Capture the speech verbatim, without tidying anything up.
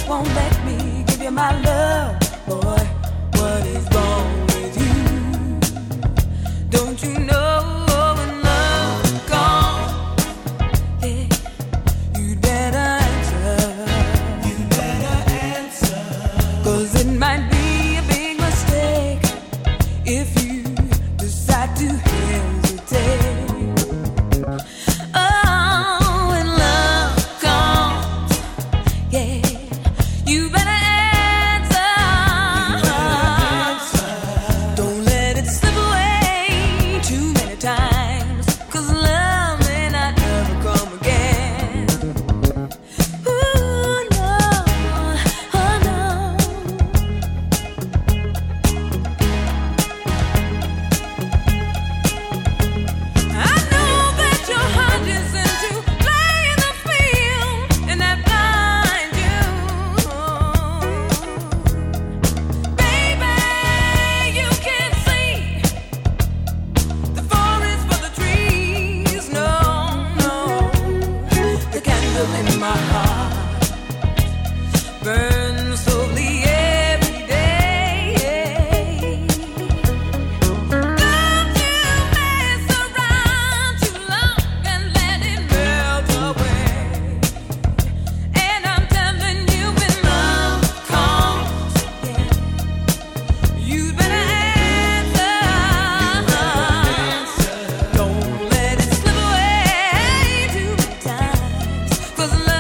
won't let me give you my love, boy. What is wrong with you? Don't you know when love's gone? Yeah, you'd better answer. You better answer. 'Cause it might be a big mistake if you decide to hesitate. Oh, when love comes, yeah, you better answer. Don't let it slip away too many times, 'cause love may not ever come again. Ooh, no, oh no. I know that your heart is into playing the field, and that blinds you. Baby, you can't see the forest for the trees. No, no. The candle in my heart burns slowly every day. Don't you mess around too long and let it melt away. And I'm telling you, when love comes, yeah, you better answer. Don't let it slip away too many times, 'cause love